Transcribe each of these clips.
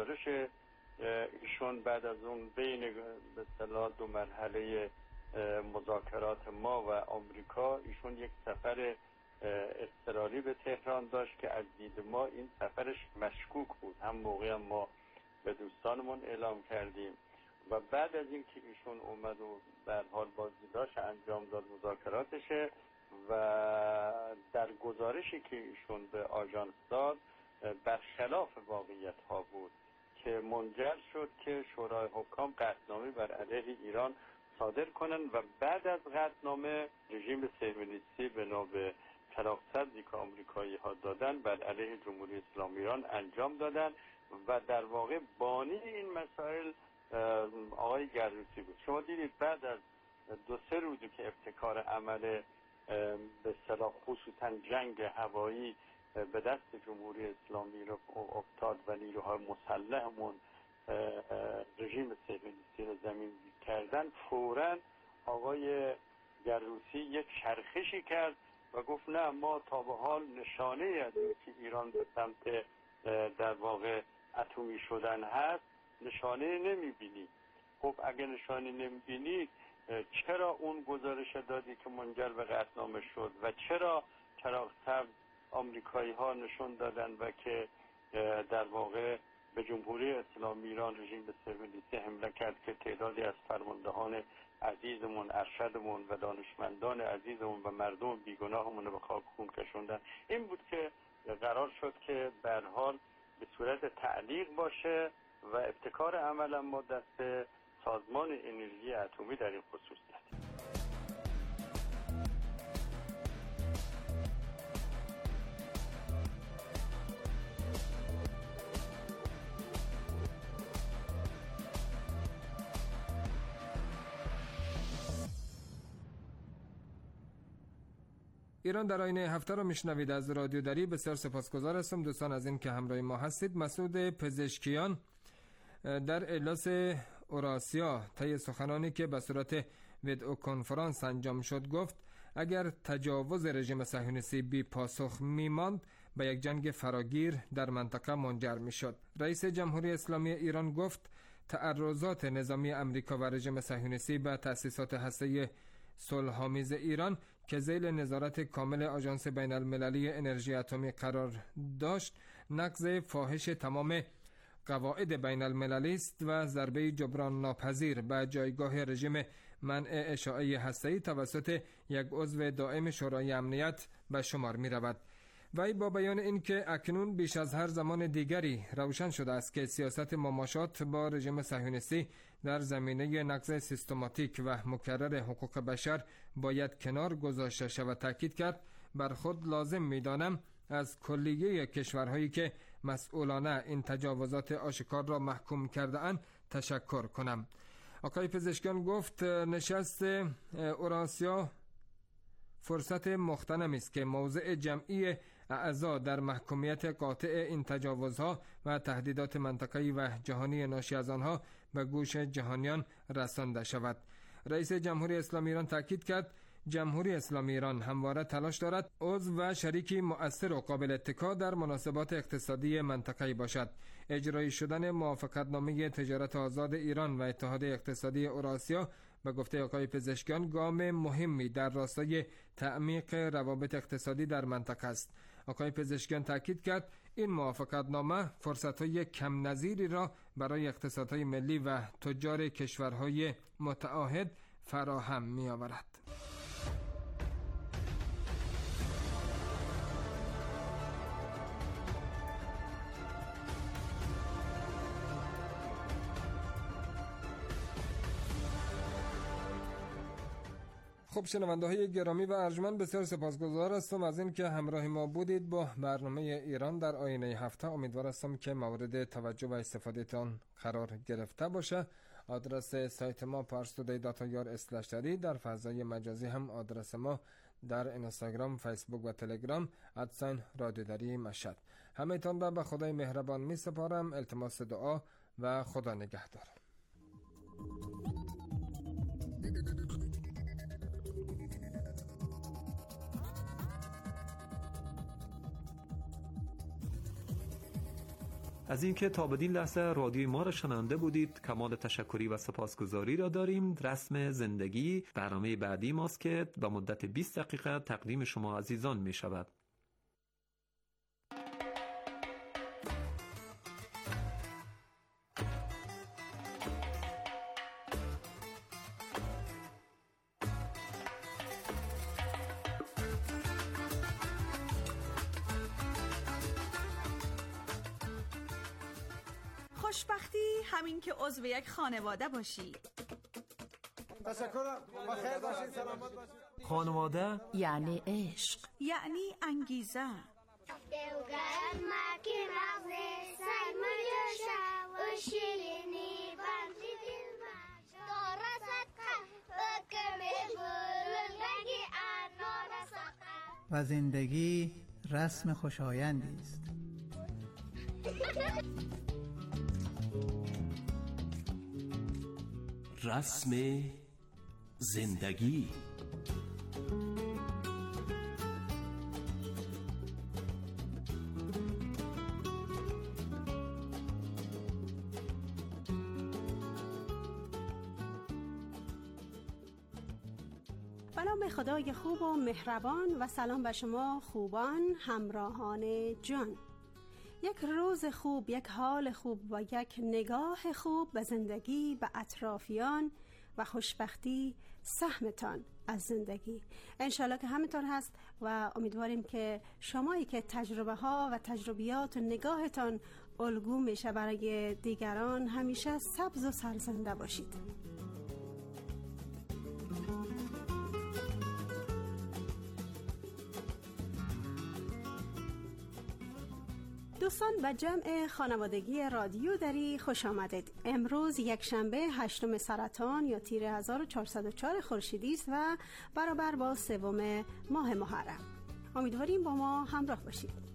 گزارش ایشون بعد از اون بین به اصطلاح دو مرحله مذاکرات ما و آمریکا، ایشون یک سفر اضطراری به تهران داشت که از دید ما این سفرش مشکوک بود. هم موقع ما به دوستانمون اعلام کردیم و بعد از این که ایشون اومد و در حال بازدیداش انجام داد مذاکراتشه و در گزارشی که ایشون به آژانس داد برخلاف واقعیت ها بود که منجر شد که شورای حکام قطعنامه بر علیه ایران صادر کنن و بعد از قطعنامه رژیم صهیونیستی بنا به طلاق‌سبزی که آمریکایی ها دادن بر علیه جمهوری اسلامی ایران انجام دادن و در واقع بانی این مسائل آقای گروسی بود. شما دیدید بعد از 2-3 روزی که ابتکار عمل به اصطلاح خصوصا جنگ هوایی به دست جمهوری اسلامی رو افتاد و نیروهای مسلحمون رژیم صهیونیستی رو زمین کردن، فوراً آقای گروسی یک چرخشی کرد و گفت نه، ما تا به حال نشانه از اینکه ایران به سمت در واقع اتمی شدن هست نشانه نمیبینید. خب اگه نشانه نمیبینید چرا اون گزارش دادی که منجر به قطعنامه شد و چرا چراغ سبز آمریکایی ها نشون دادن و که در واقع به جمهوری اسلامی ایران رژیم صهیونیستی حمله کرد که تعدادی از فرماندهان عزیزمون، ارشدمون و دانشمندان عزیزمون و مردم بیگناهمون رو به خاک خون کشوندن. این بود که قرار شد که به هر حال به صورت تعلیق باشه و ابتکار عمل ما دست سازمان انرژی اتمی در این خصوص داد. ایران در آینه هفته را میشنوید از رادیو دری. بسیار سپاسگزار هستم دوستان از این که همراه ما هستید. مسعود پزشکیان در اجلاس اوراسیا طی سخنانی که به صورت ویدئو کنفرانس انجام شد گفت اگر تجاوز رژیم صهیونیستی بی پاسخ میماند به یک جنگ فراگیر در منطقه منجر میشد. رئیس جمهوری اسلامی ایران گفت تعرضات نظامی امریکا و رژیم صهیونیستی به تأسیسات هسته‌ای صلح‌آمیز ایران که ذیل نظارت کامل آژانس بین المللی انرژی اتمی قرار داشت نقض فاحش تمام قواعد بین المللی است و ضربه جبران ناپذیر به جایگاه رژیم منع اشاعه هسته‌ای توسط یک عضو دائم شورای امنیت به شمار می رود. وی با بیان این که اکنون بیش از هر زمان دیگری روشن شده است که سیاست مماشات با رژیم صهیونیستی در زمینه نقض سیستماتیک و مکرر حقوق بشر باید کنار گذاشته شود، تاکید کرد بر خود لازم می‌دانم از کلیه کشورهایی که مسئولانه این تجاوزات آشکار را محکوم کرده اند تشکر کنم. آقای پزشکیان گفت نشست اوراسیا فرصت مغتنمی است که موضع جمعی اعضا در محکومیت قاطع این تجاوزها و تهدیدات منطقه‌ای و جهانی ناشی از آنها به گوش جهانیان رسانده شود. رئیس جمهوری اسلامی ایران تاکید کرد جمهوری اسلامی ایران همواره تلاش دارد عضو و شریکی مؤثر و قابل اتکا در مناسبات اقتصادی منطقه‌ای باشد. اجرایی شدن موافقتنامه تجارت آزاد ایران و اتحاد اقتصادی اوراسیا به گفته آقای پزشکیان گام مهمی در راستای تعمیق روابط اقتصادی در منطقه است. آقای پزشکیان تاکید کرد این موافقتنامه فرصت‌های کم نظیری را برای اقتصادهای ملی و تجار کشورهای متعاهد فراهم می‌آورد. خب شنونده های گرامی و ارجمند، بسیار سپاسگزار هستم از این که همراه ما بودید با برنامه ایران در آینه هفته. امیدوار هستم که مورد توجه و استفاده تان قرار گرفته باشه. آدرس سایت ما parstoday.ir/dari، در فضای مجازی هم آدرس ما در اینستاگرام، فیسبوک و تلگرام @رادیو دری مشهد. همه تان را به خدای مهربان می سپارم. التماس دعا و خدا نگهدار. از اینکه تا بدین لحظه رادیوی ما را شنونده بودید کمال تشکری و سپاسگزاری را داریم. رسم زندگی برنامه بعدی ماست که به مدت 20 دقیقه تقدیم شما عزیزان می شود. خوشبختی همین که عضو یک خانواده باشی. تشکرم. بخیر باشید، سلامت باشید. خانواده یعنی عشق، یعنی انگیزه. و زندگی رسم خوشایندی است. رسم زندگی. به نام خدای خوب و مهربان و سلام به شما خوبان همراهان جان. یک روز خوب، یک حال خوب و یک نگاه خوب به زندگی، به اطرافیان و خوشبختی سهمتان از زندگی. انشالله که همینطور هست و امیدواریم که شمایی که تجربه ها و تجربیات و نگاهتان الگو میشه برای دیگران همیشه سبز و سرزنده باشید. دوستان به جمع خانوادگی رادیو دری خوش آمدید. امروز یک شنبه 8 سرطان یا تیر 1404 خورشیدی است و برابر با 3 ماه محرم. امیدواریم با ما همراه باشید.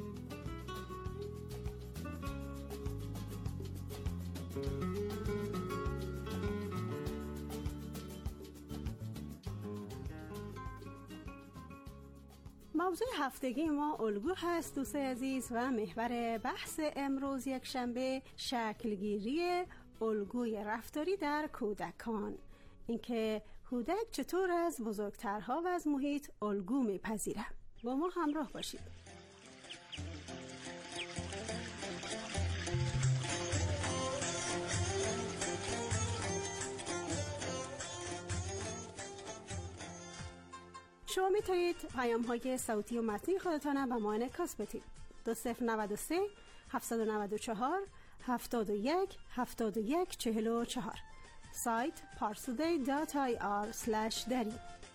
موضوع هفتگی ما الگو هست دوستای عزیز و محور بحث امروز یک شنبه شکلگیری الگوی رفتاری در کودکان. اینکه کودک چطور از بزرگترها و از محیط الگو میپذیره. با ما همراه باشید. شما میتونید پیام‌های صوتی و متنی خودتان به ما انعکاس بدید. 2093 794 71 71 44 سایت parsuday.ir/dari.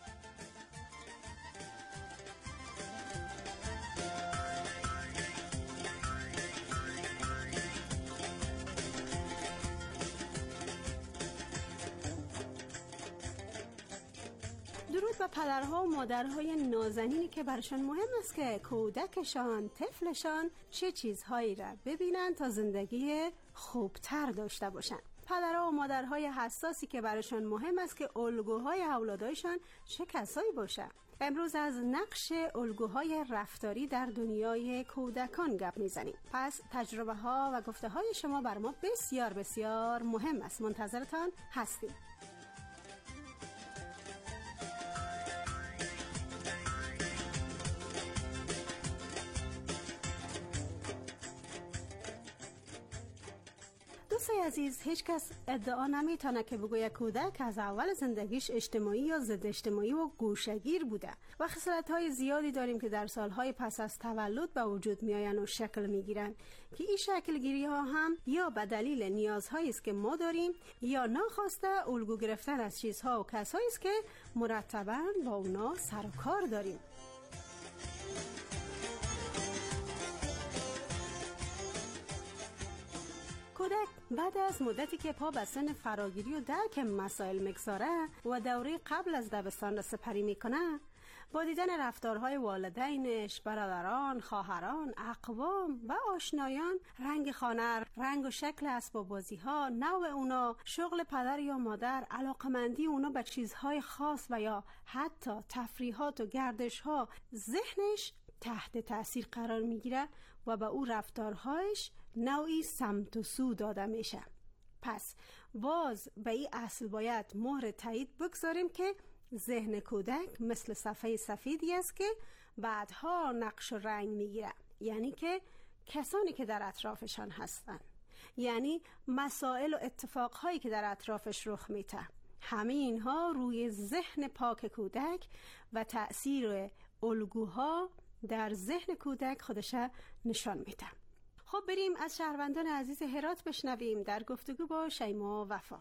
درود به پدرها و مادرهای نازنینی که برشان مهم است که کودکشان، طفلشان چه چیزهایی را ببینن تا زندگی خوبتر داشته باشن. پدرها و مادرهای حساسی که برشان مهم است که الگوهای اولادایشان چه کسایی باشه. امروز از نقش الگوهای رفتاری در دنیای کودکان گپ میزنیم. پس تجربه ها و گفته های شما بر ما بسیار بسیار مهم است. منتظرتان هستیم. دوستای عزیز، هیچ کس ادعا نمیتونه که بگوید کودک از اول زندگیش اجتماعی یا ضد اجتماعی و گوشه‌گیر بوده و خصلت‌های زیادی داریم که در سالهای پس از تولد به وجود میآیند و شکل میگیرن که این شکلگیری ها هم یا به دلیل نیازهایی است که ما داریم یا ناخواسته الگو گرفتن از چیزها و کسایی است که مرتباً با اونا سر و کار داریم. کودک بعد از مدتی که پا به سن فراگیری و درک مسائل میگذاره و دوره قبل از دبستان را سپری میکنه، با دیدن رفتارهای والدینش، برادران، خواهران، اقوام و آشنایان، رنگ خانه، رنگ و شکل اسباب بازی‌ها، نوع اونا، شغل پدر یا مادر، علاقمندی اونا به چیزهای خاص و یا حتی تفریحات و گردش‌ها، ذهنش تحت تأثیر قرار میگیره و به او رفتارهایش نوعی سمت و سو داده میشه. پس باز به این اصل باید مهر تایید بگذاریم که ذهن کودک مثل صفحه سفیدی است که بعدها نقش و رنگ میگیره، یعنی که کسانی که در اطرافشان هستن، یعنی مسائل و اتفاقهایی که در اطرافش رخ میده، همه اینها روی ذهن پاک کودک و تأثیر الگوها در ذهن کودک خودش نشان میده. خب بریم از شهروندان عزیز هرات بشنویم در گفتگو با شیما وفا.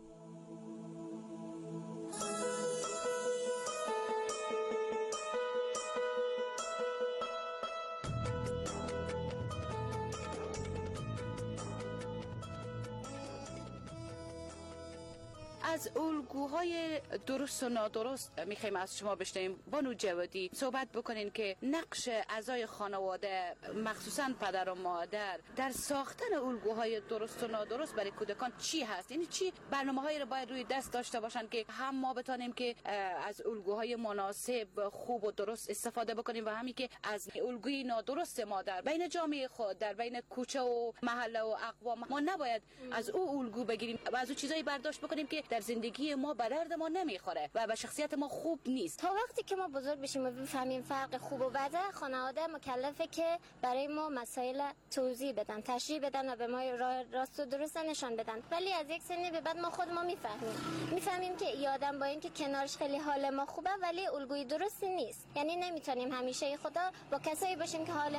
از الگوهای درست و نادرست میخوایم از شما بشنویم. بانو جوادی صحبت بکنین که نقش اعضای خانواده مخصوصا پدر و مادر در ساختن الگوهای درست و نادرست برای کودکان چی هست؟ یعنی چی برنامه‌هایی رو باید روی دست داشته باشن که هم ما بتونیم که از الگوهای مناسب خوب و درست استفاده بکنیم و همین که از الگوی نادرست ما در بین جامعه خود، در بین کوچه و محله و اقوام ما نباید از او الگو بگیریم و از او چیزایی برداشت بکنیم که در زندگی ما به درد ما نمیخوره و به شخصیت ما خوب نیست. تا وقتی که ما بزرگ بشیم و بفهمیم فرق خوب و بده، خانواده مکلفه که برای ما مسائل توضیح بدن، تشریح بدن و به ما راست و درست نشان بدن. ولی از یک سنی به بعد ما خودمون میفهمیم که این آدم با اینکه کنارش خیلی حال ما خوبه ولی الگوی درستی نیست. یعنی نمیتونیم همیشه خدا با کسایی باشیم که حال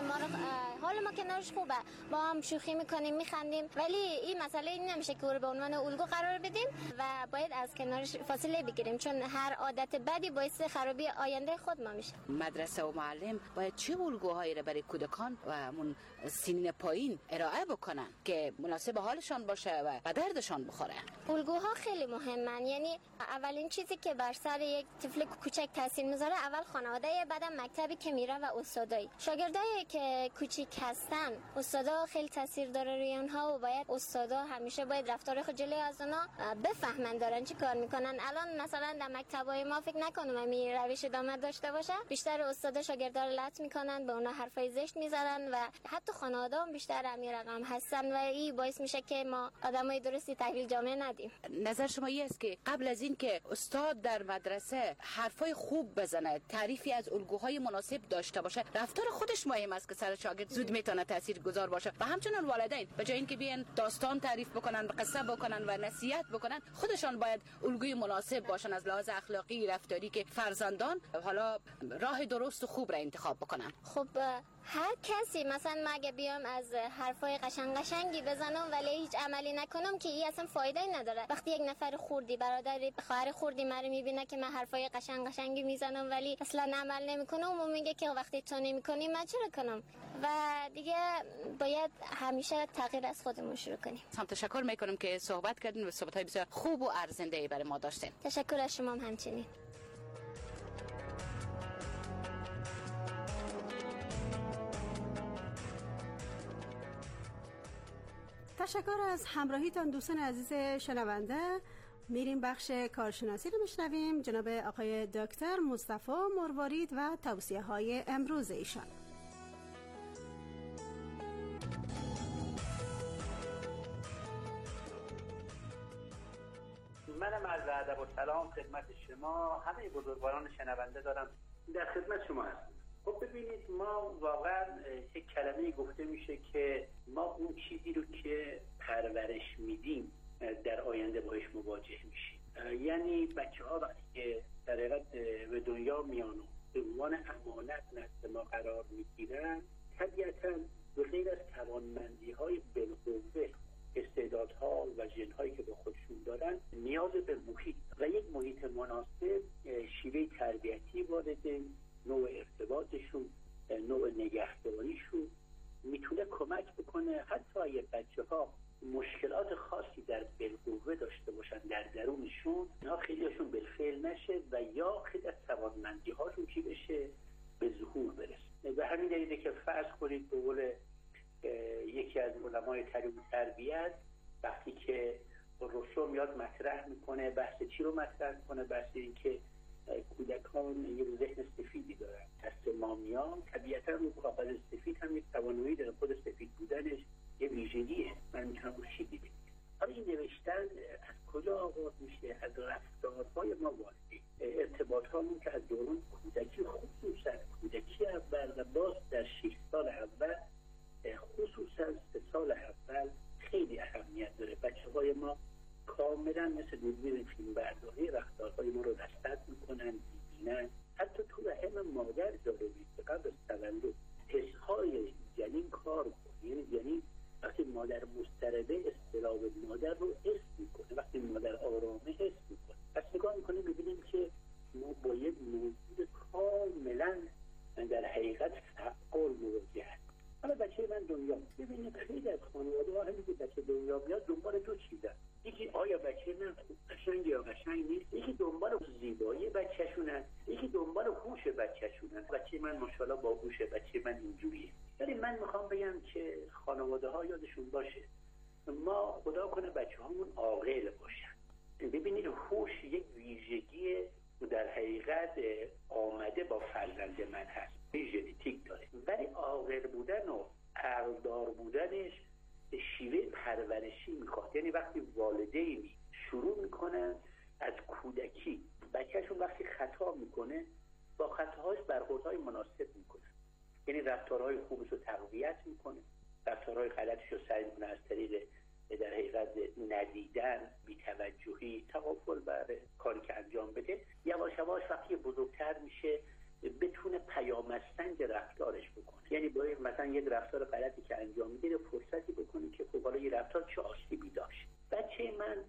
ما کنارش خوبه، با هم شوخی میکنیم، میخندیم، ولی این مسئله این نمیشه که او به عنوان الگو قرار بدیم و باید از کنارش فاصله بگیریم، چون هر عادت بدی باعث خرابی آینده خود ما میشه. مدرسه و معلم باید چه الگوهایی را برای کودکان و همون سنین پایین ارائه بکنن که مناسب حالشان باشه و به دردشان بخوره؟ الگوها خیلی مهمن. یعنی اولین چیزی که بر سر یک طفل کوچک تاثیر میذاره اول خانواده، بعدم مکتبی که میره و استادایی. شاگردایی که کوچیک هستن، استادا خیلی تاثیر داره روی اونها و باید استادا همیشه باید رفتار خود جلوی از اونها بفهمن دارن چی کار میکنن. الان مثلا در مکتبای ما فکر نکنم همین روش ادامه داشته باشه. بیشتر استادا شاگردا رو لط میکنن، به اونها حرفای زشت میزنن و حتی خانواده هم بیشتر همین رقم هستن و این باعث میشه که ما آدمای درستی تحویل جامعه ندیم. نظر شما این است که قبل از این که استاد در مدرسه حرفای خوب بزنه، تعریفی از الگوهای مناسب داشته باشه، رفتار خودش مهم است که سر شاگرد زود میتونه تاثیرگذار باشه و همچنین والدین به جای اینکه بیان داستان تعریف بکنن، قصه بکنن و نصیحت بکنن، خودشان باید الگوی مناسب باشن از لحاظ اخلاقی رفتاری که فرزندان حالا راه درست و خوب را انتخاب بکنن. خب هر کسی مثلا ما اگه بیام از حرفای قشنگی بزنم ولی هیچ عملی نکنم که این اصلا فایده نداره. وقتی یک نفر خوردی برادر خواهر خوردی مرا میبینه که من حرفای قشنگی میزنم ولی اصلا عمل نمیکنم و میگه که وقتی تو نمیکنی من چرا کنم؟ و دیگه باید همیشه تغییر از خودمون شروع کنیم. تشکر میکنم که صحبت کردین و صحبت‌های بسیار خوب و ارزنده‌ای برای ما داشتین. تشکر از شما هم همچنین. تشکر از همراهیتان دوستان عزیز شنونده. میریم بخش کارشناسی رو میشنویم. جناب آقای دکتر مصطفی مروارید و توصیه های امروز ایشان. منم از ادب و سلام خدمت شما همه بزرگواران شنونده دارم، در خدمت شما هستم. خب ببینید، ما واقعا یک کلمه گفته میشه که ما اون چیزی رو که پرورش میدیم در آینده باش مواجه میشیم. یعنی بچه‌ها وقتی که در حقیقت به دنیا میان و به عنوان امانت نزد ما قرار میگیرن، طبیعتاً به غیر از توانمندی‌های بالقوه، استعدادها و ژن‌هایی که به خودشون دارن، نیاز به محیط و یک محیط مناسب، شیوه تربیتی وارد نوع ارتباطشون، نوع نگهداریشون میتونه کمک بکنه. حتی اگه بچه‌ها مشکلات خاصی در بالقوه داشته باشن در درونشون، اینا خیلیشون بالفعل نشه و یا خیلی از توانمندی‌هاشون چی بشه، به ظهور برسه. به همین دلیله که فرض کنید به قول یکی از علمای تربیت، وقتی که روسو میاد مطرح میکنه، بحث چی رو مطرح کنه؟ بحث این که کودکان یه ذهن سفیدی دارن، دست ما میان، طبیعتا اون کاغذ سفید هم یک توانایی داره، خود سفید بودنش یه ویژگیه. من میتونم روشی دیدم. حالا این نوشتن از کجا آغاز میشه؟ از رفتارهای ما والدین، ارتباطهامون که از دوران کودکی، خصوصا کودکی اول و باز در 6 سال اول، خصوصا 3 سال اول خیلی اهمیت داره. بچه‌های ما کاملا مثل دوربین فیلم برداری رفتارهای ما رو رصد میکنن، میبینن. حتی تو رحم مادر جالبی که قبل از تولد حسهای جنین کار میکنه. یعنی وقتی مادر مضطربه اضطراب مادر رو حس میکنه، وقتی مادر آرامه حس میکنه. پس نگاه میکنه میبینیم که ما با یک موجود کاملا در حقیقت فعال مواجهیم. حالا بچه من دنیا، ببینید خیلی از خانواده ها همین که بچه دنیا بیاد دنبال دو چیزن. یکی آیا بچه من قشنگ یا قشنگ نیست، یکی دنبال زیبایی بچه‌شونن، یکی دنبال هوش بچه‌شونن. بچه من ماشاءالله باهوشه، بچه من اینجوریه. ولی من میخوام بگم که خانواده ها یادشون باشه ما خدا کنه بچه‌هامون عاقل باشن. ببینید هوش یک ویژگی در حقیقت آمده با فرزند من هست، ژنتیک داره، ولی عاقل بودن و عقلدار بودنش شیوه پرورشی میخواد. یعنی وقتی والدینی شروع میکنن از کودکی بچهشون وقتی خطا میکنه با خطاهاش برخوردهای مناسب میکنه، یعنی رفتارهای خوبش رو تقویت میکنه، رفتارهای غلطش رو سعی میکنه از طریق در حقیقت ندیدن، بی‌توجهی، تغافل بر کاری که انجام بده، یواش یواش وقتی بزرگتر میشه بتونه پیام‌سنج رفتارش بکنه. یعنی باید مثلا یک رفتار غلطی که انجام میده فرصتی بکنه که خب حالا این رفتار چه آسیبی داشت. بچه من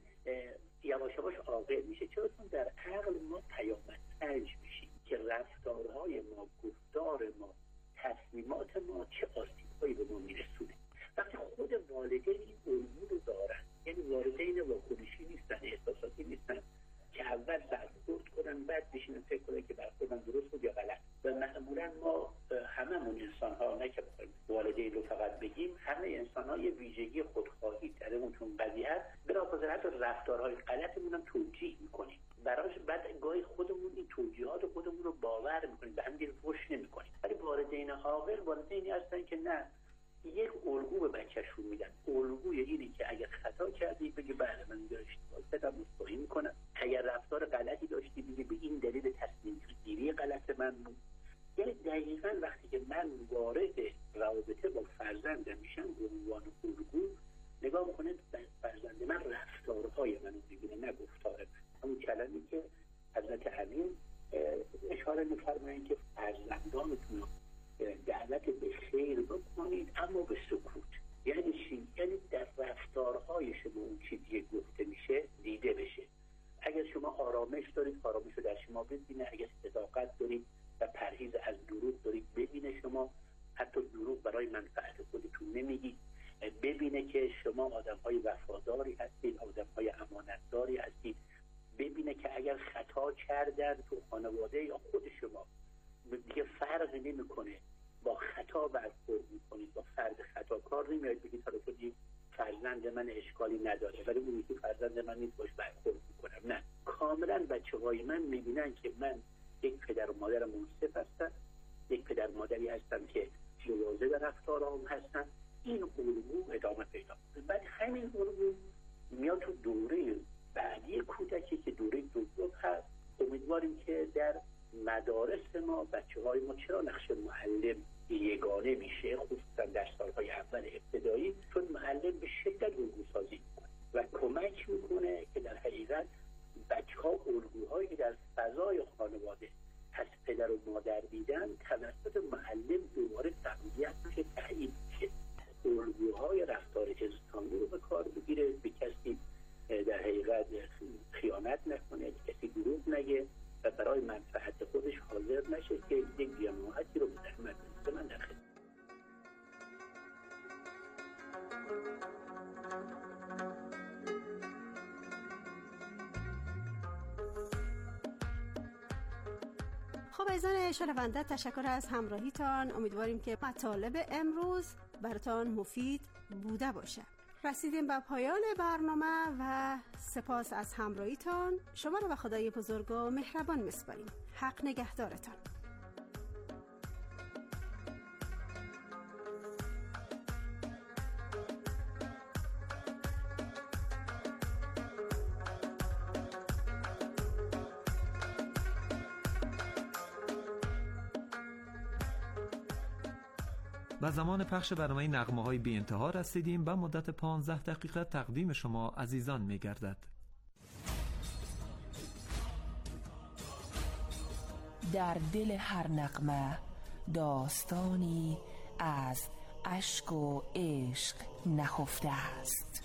یواش یواش عاقل میشه. چرا؟ چون در عقل ما پیام‌سنج میشیم که رفتارهای ما، گفتار ما، تصمیمات ما چه آسیب‌هایی به ما میرسونه. وقتی خود والدین این الگو رو دارن، یعنی والدین واکنشی نیستن، احساساتی نیستن که اول برخورد کنن بعد بشینن فکر کنن که برخوردن درست بود یا غلط. و معمولا ما هممون انسان ها، نه که والدین رو فقط بگیم، همه انسان ها یه ویژگی خودخواهی درمون چون قضیه هست، بلافاصله حتی رفتارهای غلطمون هم توجیه میکنیم براش. بعد گاهی خودمون این توجیهات خودمون رو باور میکنیم، به همین روش نمیکنیم. ولی والدین عاقل والدینی هستن که نه، یک الگو به بچه‌شون میدن. الگوی اینه که اگر خطا کردی بگی بله من اشتباه کردم، مصاحبه میکنم. اگر رفتار غلطی داشتی بگی به این دلیل تصمیم گیری غلط من بود. یعنی دقیقاً وقتی که من وارد رابطه با فرزندم میشم به عنوان الگو، نگاه میکنه فرزند من رفتارهای منو میبینه نه گفتار من. همون کلمی که حضرت امین اشاره میفرمایند که فرزندانتون دعوت به خیر بکنید اما به سکوت. یعنی چی؟ یعنی در رفتارهای شما اون چیزی گفته میشه دیده بشه. اگر شما آرامش دارید آرامش رو در شما ببینه، اگر صداقت دارید و پرهیز از دروغ دارید ببینه شما حتی دروغ برای منفعت خودتون نمیگید، ببینه که شما آدم‌های وفاداری هستید، آدم‌های امانتداری هستید، ببینه که اگر خطا کردن تو خانواده یا خود شما دیگه فرق نمیکنه، با خطا برخورد میکنید، با فرد خطاکار نمیاد بگید حالا خودی فرزند من اشکالی نداره ولی اون یکی فرزند من نیست باش برخورد میکنم. نه، کاملا بچه‌های من میبینن که من یک پدر و مادر منصف هستم، یک پدر و مادری هستم که مواظب رفتارام هستن. این الگو ادامه پیدا کنه. بعد همین الگو میاد تو دوره بعدی کودکی که دوره دوم هست. امیدواریم که در مدارس ما بچه‌های ما چرا نقش معلم یگانه میشه، خصوصا در سالهای اول ابتدایی، چون معلم به شدت الگوسازی میکنه و کمک میکنه که در حقیقت بچه‌ها الگوهایی که در فضای خانواده از پدر و مادر دیدن توسط معلم دوباره تقویت میشه، تایید میشه. الگوهای رفتار انسانی رو به کار بگیره، به کسی در حقیقت خیانت نکنه، به کسی دروغ نگه و برای منفعت خودش حاضر نشه که یک جماعتی رو به زحمت بنده. من در خدمت. خب عزیزان شنونده، تشکر از همراهیتان. امیدواریم که مطالب امروز براتان مفید بوده باشه. رسیدیم به پایان برنامه و سپاس از همراهیتان. شما رو به خدای بزرگ و مهربان میسپاریم. حق نگهدارتان. و زمان پخش برنامه نغمه‌های بی انتها رسیدیم و مدت 15 دقیقه تقدیم شما عزیزان می‌گردد. در دل هر نغمه داستانی از اشک و عشق نهفته است.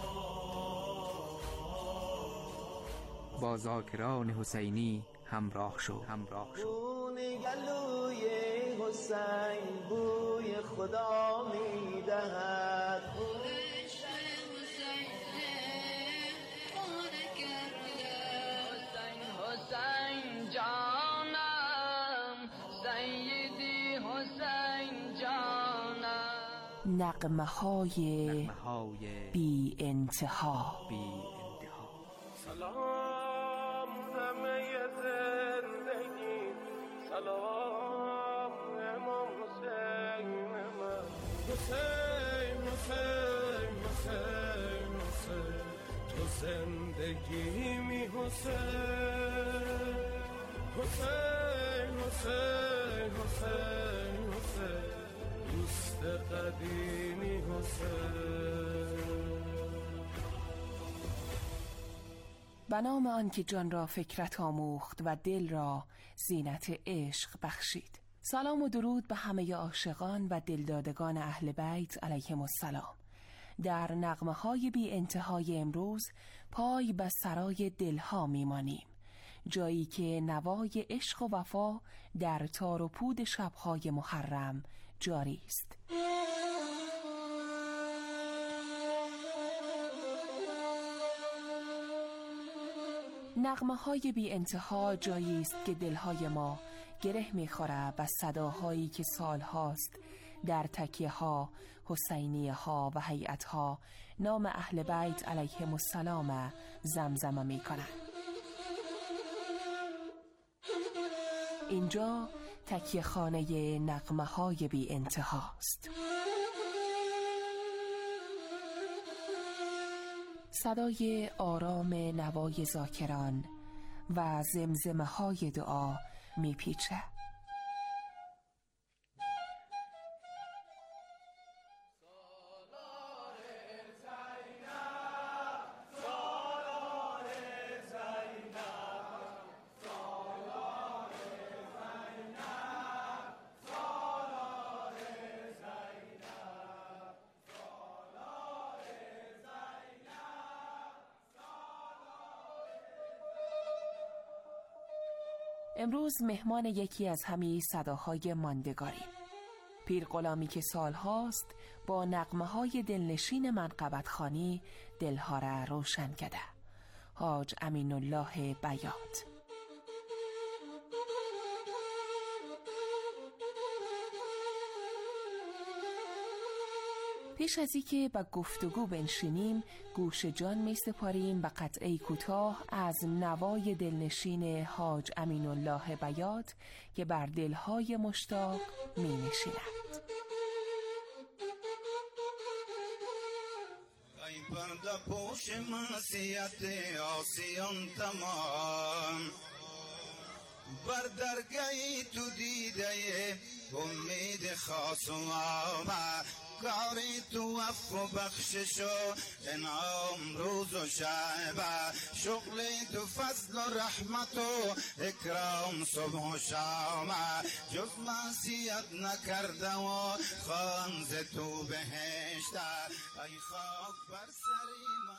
با ذاکران حسینی همراه شو. خون گلوی حسین بوی خدا میدهد. حسین جانم سیدی حسین جانم. نغمه های بی انتها. سلام همه زندگی، سلام امام حسین من. حسین حسین حسین حسین تو زندگی می حسین. حسین حسین حسین حسین دوست قدیمی حسین. به نام آن که جان را فکرت آموخت و دل را زینت عشق بخشید. سلام و درود به همه عاشقان و دلدادگان اهل بیت علیهم السلام. در نغمه‌های بی انتهای امروز پای به سرای دلها میمانیم، جایی که نوای عشق و وفا در تار و پود شب‌های محرم جاری است. نغمه‌های بی انتها جایی است که دلهای ما گره می‌خوره به صداهایی که سالهاست در تکیه‌ها، حسینیه‌ها و هیئت‌ها نام اهل بیت علیهم السلام زمزمه می‌کنند. اینجا تکیه خانه نغمه‌های بی انتهاست. صدای آرام نوای ذاکران و زمزمه های دعا میپیچه. امروز مهمان یکی از همین صداهای ماندگاری، پیر غلامی که سالهاست با نغمه‌های دلنشین منقبت خوانی دلها را روشن کرده، حاج امین الله بیات. پیش از اینکه به گفتگو بنشینیم گوش جان می سپاریم به قطعه کوتاه از نوای دلنشین حاج امین الله بیات که بر دلهای مشتاق می نشیند. ای پرده پوش معصیت آسیان تمام، بر درگاهی تو دیده امید خاص و عام، کاری تو عفو بخشش و انعام روز و شب، شغلی تو فضل و رحمت و اکرام صبح و شام، جز معصیت نکرده و خانز تو بهشت، ای خاک بر سری من.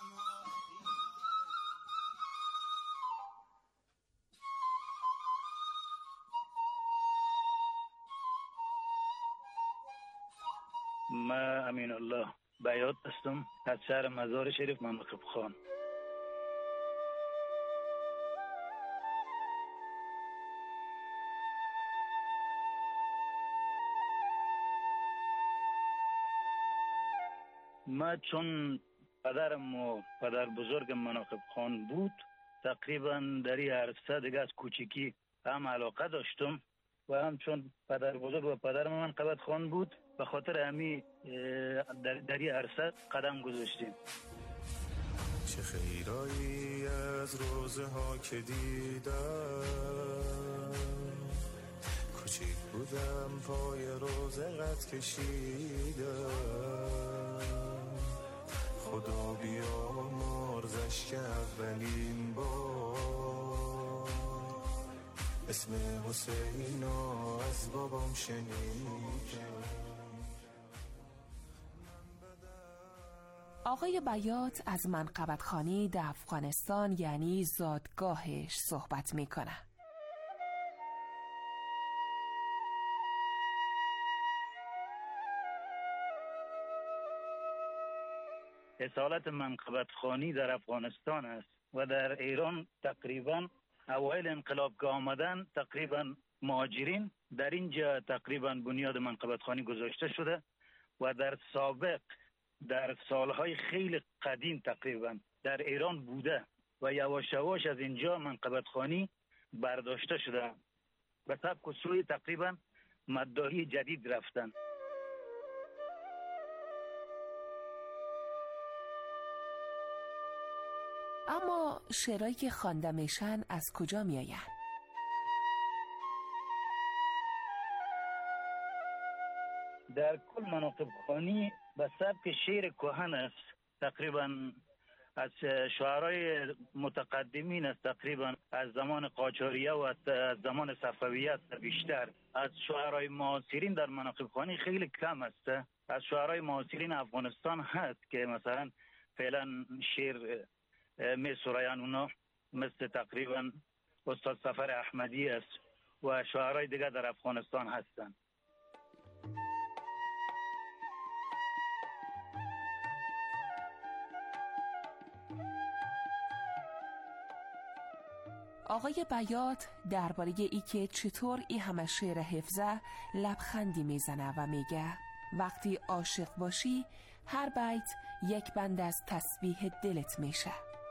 من امین الله بیات هستم از شهر مزار شریف مناقب خان. من چون پدرم و پدر بزرگم مناقب خان بود، تقریبا در این عرصه دیگه از کوچکی هم علاقه داشتم و هم چون پدر بزرگ و پدرم منقبت خان بود، به خاطر همی در این عرصه قدم گذاشتیم. چه خیرایی از روزها که دیدم، کوچیک بودم پای روز قد کشیدم، خدا بیامرزش که اولین بار اسم حسین از بابام شنیدم. آقای بیات از منقبتخانی در افغانستان یعنی زادگاهش صحبت میکنه. اصالت منقبتخانی در افغانستان است و در ایران تقریبا اوایل انقلاب که آمدن تقریبا مهاجرین در اینجا تقریبا بنیاد منقبتخانی گذاشته شده و در سابق در سالهای خیلی قدیم تقریبا در ایران بوده و یواش یواش از اینجا منقبتخانی برداشته شده و سبک و سوی تقریبا مداحی جدید رفتن. اما شعرهایی که خوانده میشن از کجا میآیند؟ در کل مناقب خوانی به سبک شعر کهن است، تقریبا از شعرهای متقدمین است، تقریبا از زمان قاجاریه و از زمان صفویه است بیشتر. از شعرهای معاصرین در مناقب خوانی خیلی کم است. از شعرهای معاصرین افغانستان هست که مثلا فعلا شعر می سرایان اونا مثل تقریبا استاد سفر احمدی است و شاعرای دیگر در افغانستان هستند. آقای بیات درباره ای که چطور این همه شعر حفظه لبخندی میزنه و میگه وقتی عاشق باشی هر بیت یک بند از تسبیح دلت میشه.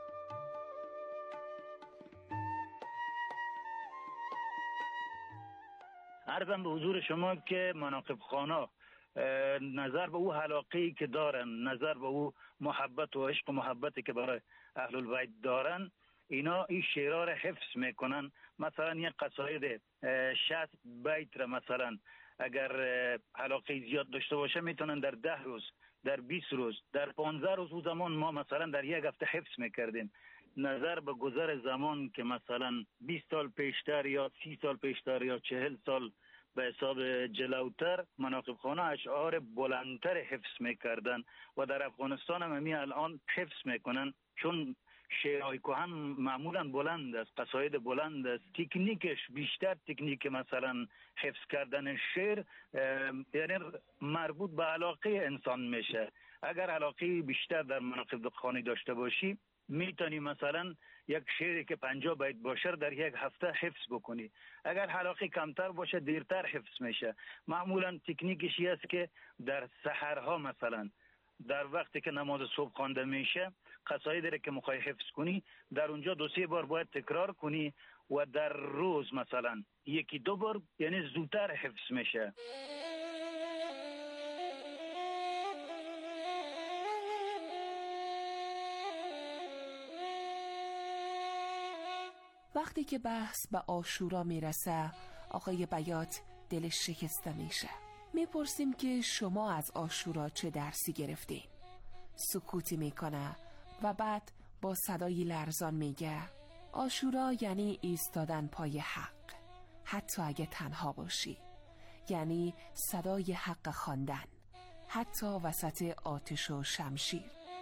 عرضم به حضور شما که مناقب خوانا نظر به او علاقه‌ای که دارن، نظر به او محبت و عشق و محبتی که برای اهل البیت دارن، اینا این شعرها را حفظ میکنن. مثلا یک قصاید 60 بیت را مثلا اگر علاقه زیاد داشته باشه میتونن در 10 روز، در 20 روز، در 15 روز او زمان ما مثلا در یک هفته حفظ میکردیم. نظر به گذر زمان که مثلا 20 سال پیشتر یا 30 سال پیشتر یا 40 سال به حساب جلوتر مناقب خوانا اشعار بلندتر حفظ میکردن و در افغانستان هم همی الان حفظ میکنن، چون شعرهای کهن معمولا بلند است، قصاید بلند است، تکنیکش بیشتر تکنیک مثلا حفظ کردن شعر یعنی مربوط به علاقه انسان میشه. اگر علاقه بیشتر در مناقب خوانی داشته باشی میتونی مثلا یک شعری که 50 بیت باشه در یک هفته حفظ بکنی. اگر علاقه کمتر باشه دیرتر حفظ میشه. معمولا تکنیکش است که در سحرها مثلا در وقتی که نماز صبح خوانده میشه قصایدی را که میخوای حفظ کنی در اونجا 2-3 بار باید تکرار کنی و در روز مثلا 1-2 بار یعنی زودتر حفظ میشه. وقتی که بحث به عاشورا میرسه آقای بیات دلش شکسته میشه. میپرسیم که شما از عاشورا چه درسی گرفتین؟ سکوتی میکنه و بعد با صدای لرزان میگه عاشورا یعنی ایستادن پای حق، حتی اگه تنها باشی، یعنی صدای حق خواندن حتی وسط آتش و شمشیر.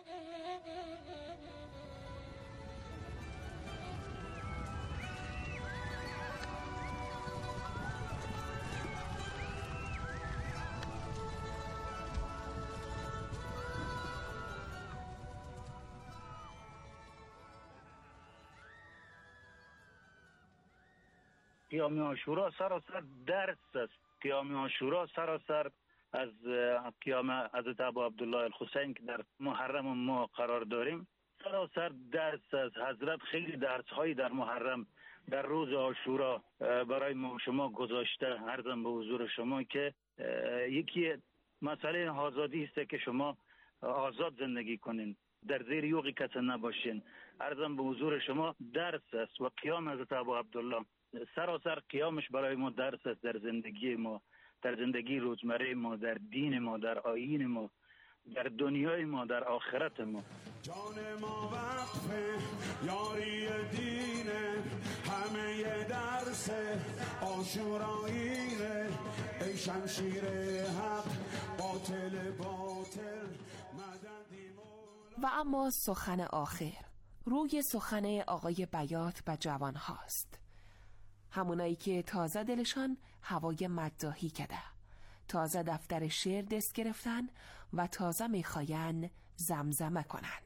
قیام عاشورا سراسر درس است. قیام عاشورا سراسر از قیام حضرت ابا عبدالله الحسین که در محرم ما قرار داریم سراسر درس است. حضرت خیلی درس‌هایی در محرم در روز عاشورا برای ما شما گذاشته. عرضم به حضور شما که یکی مسئله آزادی است که شما آزاد زندگی کنین، در زیر یوغ کسی نباشین. عرضم به حضور شما درس است و قیام حضرت ابا عبدالله سراسر قیامش برای ما درس است در زندگی ما، در زندگی روزمره ما، در دین ما، در آیین ما، در دنیای ما، در آخرت ما. جان ما وقف یاری دینه، همه درس عاشورایینه، ای شمشیر حق باطل باطل مددی مولا. و اما سخن آخر روی سخن آقای بیات و جوان هاست، همونایی که تازه دلشان هوای مداحی کده، تازه دفتر شعر دست گرفتن و تازه میخواین زمزمه کنن.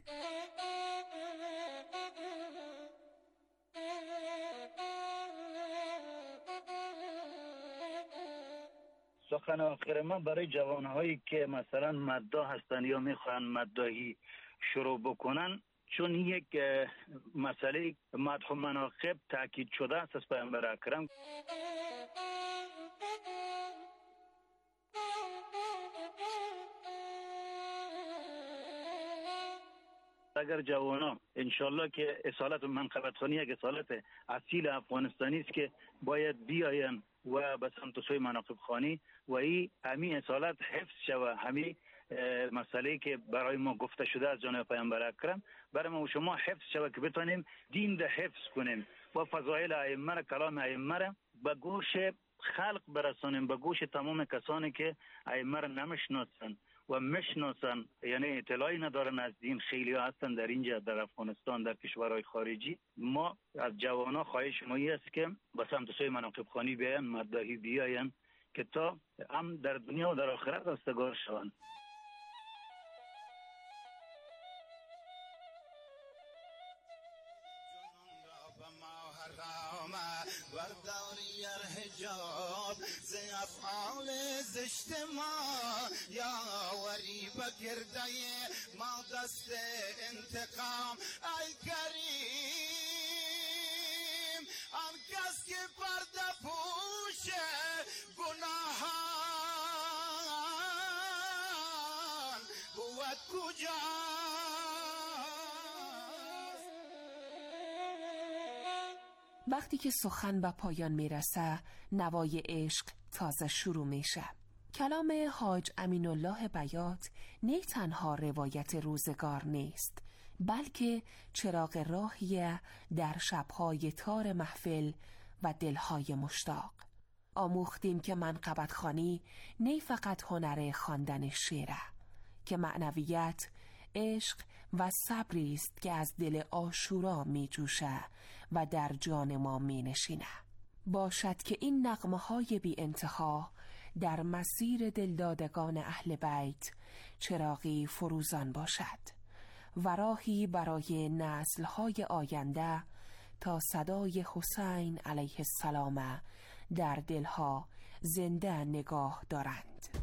سخن آخر من برای جوانهایی که مثلا مداح هستن یا میخوان مداحی شروع بکنن، چون یک مسئله مدح و مناقب تاکید شده است از پیامبر اکرم. اگر جوانا انشالله که اصالت منقبت خانی یک اصالت اصیل افغانستانی است که باید بیاین و به سمت سوی مناقب خانی و این همین اصالت حفظ شود، همین مسئله که برای ما گفته شده از جانب پیامبر اکرم برای ما و شما حفظ شود که بتونیم دین ده حفظ کنیم و فضایل ائمه، کلام ائمه به گوش خلق برسانیم، به گوش تمام کسانی که ائمه را نمیشناسن و میشناسن، یعنی اطلاعی ندارن از دین. خیلی ها هستن در اینجا، در افغانستان، در کشورهای خارجی. ما از جوانا خواهش ما است که به سمت سوی مناقب خوانی بیاین، مداحی بیاین که تا هم در دنیا و در آخرت رستگار شوند. ورداری حجاب زی افعال زشت ما یا وری بگرده ما دست انتقام. ای کریم آن کس که پرده پوش گناهان بود کجا؟ وقتی که سخن به پایان میرسه نوای عشق تازه شروع میشه. کلام حاج امین الله بیات نه تنها روایت روزگار نیست، بلکه چراغ راهیه در شبهای تار محفل و دلهای مشتاق. آموختیم که منقبت خوانی نه فقط هنر خواندن شعره، که معنویت، عشق و صبری است که از دل عاشورا می جوشه و در جان ما می نشینه. باشد که این نغمه های بی انتها در مسیر دلدادگان اهل بیت چراغی فروزان باشد و راهی برای نسل های آینده تا صدای حسین علیه السلام در دلها زنده نگاه دارند.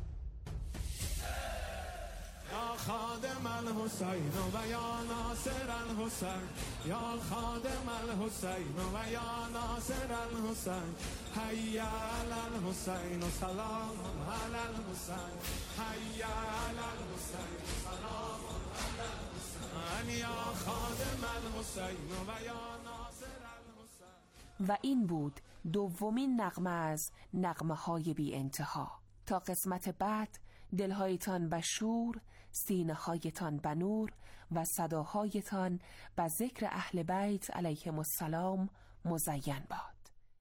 یا خادم الحسین و یا ناصر الحسین، یا خادم الحسین و یا ناصر الحسین، حی علی الحسین و سلام علی الحسین، حی علی الحسین و سلام علی الحسین، یا خادم الحسین و یا ناصر الحسین. و این بود دومین نغمه از نغمه های بی انتها. تا قسمت بعد دلهایتان به شور، سینه هایتان به نور و صداهایتان به ذکر اهل بیت علیهم السلام مزین باد.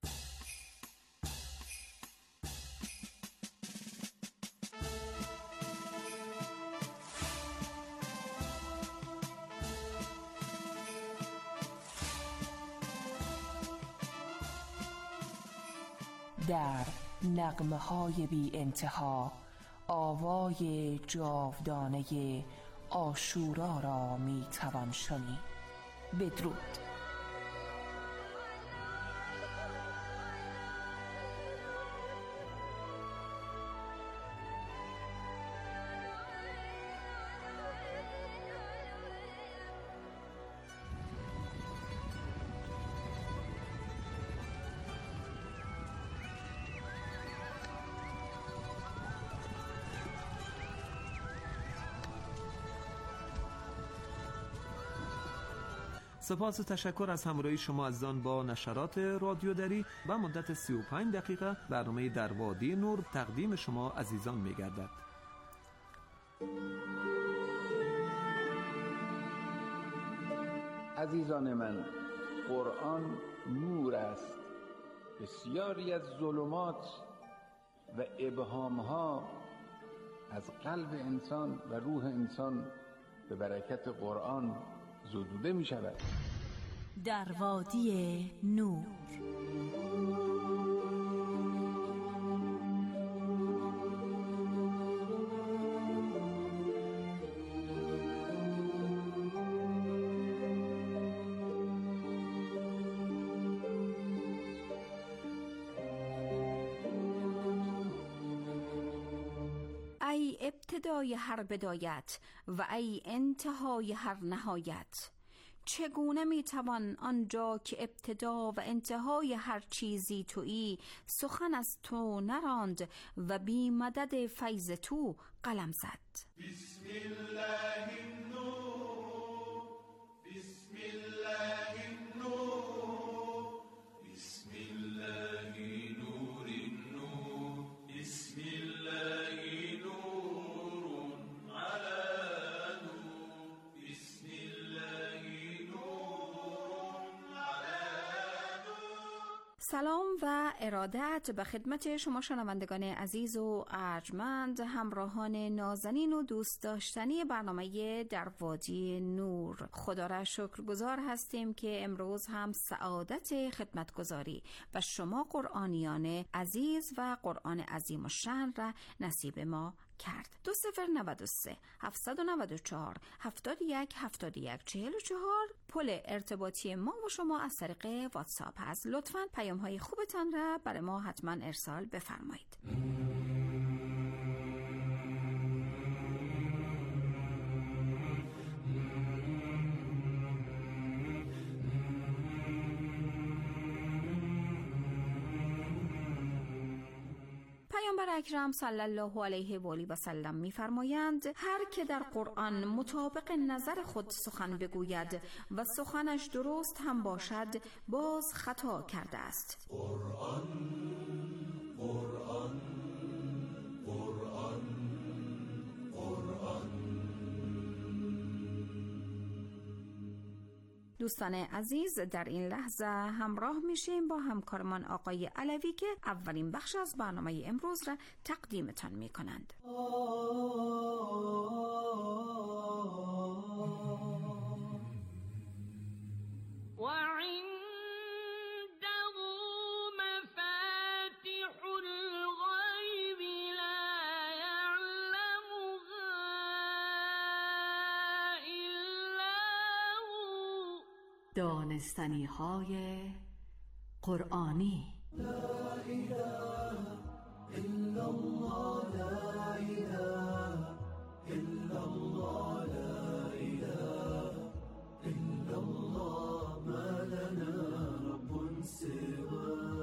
در نغمه های بی انتها آوای جاودانه عاشورا را می توان شنید. بدرود. سپاس و تشکر از همراهی شما عزیزان با نشرات رادیو دری. و مدت 35 دقیقه برنامه در وادی نور تقدیم شما عزیزان می‌گردد. عزیزان من، قرآن نور است. بسیاری از ظلمات و ابهام‌ها از قلب انسان و روح انسان به برکت قرآن زدوده می شود. در وادی نور. ای ابتدای هر بدایت و ای انتهای هر نهایت، چگونه میتوان آنجا که ابتدا و انتهای هر چیزی تویی سخن از تو نراند و بی مدد فیض تو قلم زد. بسم الله النور، بسم الله النور، بسم الله نور النور، بسم الله نور على نور، بسم الله نور على نور. سلام و ارادت به خدمت شما شنوندگان عزیز و ارجمند، همراهان نازنین و دوست داشتنی برنامه در وادی نور. خدا را شکرگزار هستیم که امروز هم سعادت خدمتگزاری و شما قرآنیان عزیز و قرآن عظیم الشأن را نصیب ما کرد. 2093 794 71 71 44 پل ارتباطی ما و شما از طریق واتساپ هست. لطفاً پیام‌های خوبتان را برای ما حتما ارسال بفرمایید. پیامبر اکرم صلی الله علیه و آله و سلم می‌فرمایند هر که در قرآن مطابق نظر خود سخن بگوید و سخنش درست هم باشد باز خطا کرده است. قرآن قرآن قرآن قرآن. دوستان عزیز، در این لحظه همراه میشیم با همکارمان آقای علوی که اولین بخش از برنامه امروز را تقدیمتان میکنند. دانستنی های قرآنی. لا اله الا الله، لا اله الا الله، لا اله الا الله، ما لنا رب سواه.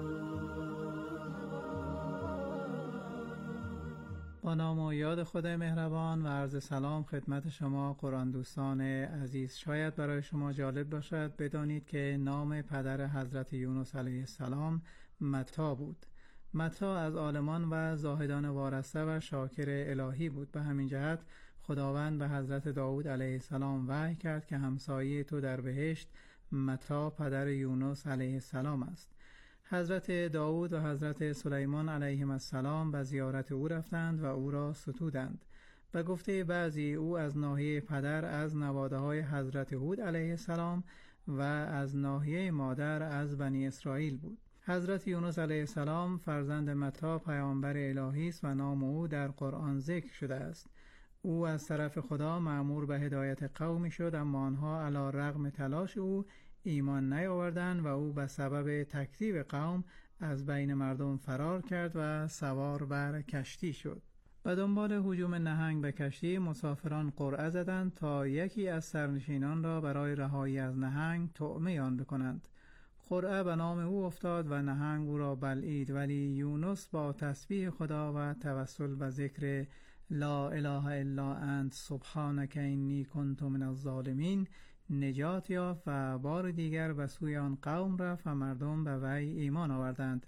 با نام و یاد خدای مهربان و عرض سلام خدمت شما قرآن دوستان عزیز. شاید برای شما جالب باشد بدانید که نام پدر حضرت یونس علیه السلام متی بود. متی از عالمان و زاهدان وارسته و شاکر الهی بود. به همین جهت خداوند به حضرت داود علیه السلام وحی کرد که همسایه تو در بهشت متی پدر یونس علیه السلام است. حضرت داود و حضرت سلیمان علیهم السلام به زیارت او رفتند و او را ستودند. به گفته بعضی او از ناحیه پدر از نواده های حضرت هود علیه السلام و از ناحیه مادر از بنی اسرائیل بود. حضرت یونس علیه السلام فرزند متی پیامبر الهی است و نام او در قرآن ذکر شده است. او از طرف خدا مأمور به هدایت قومی شد، اما آنها علی رغم تلاش او ایمان نیاوردند و او به سبب تکذیب قوم از بین مردم فرار کرد و سوار بر کشتی شد. به دنبال هجوم نهنگ به کشتی مسافران قرعه زدند تا یکی از سرنشینان را برای رهایی از نهنگ طعمه آن بکنند. قرعه به نام او افتاد و نهنگ او را بلعید، ولی یونس با تسبیح خدا و توسل به ذکر لا اله الا انت سبحانک انی کنت من الظالمین نجات یافت و بار دیگر به سوی آن قوم رفت و مردم به وی ایمان آوردند.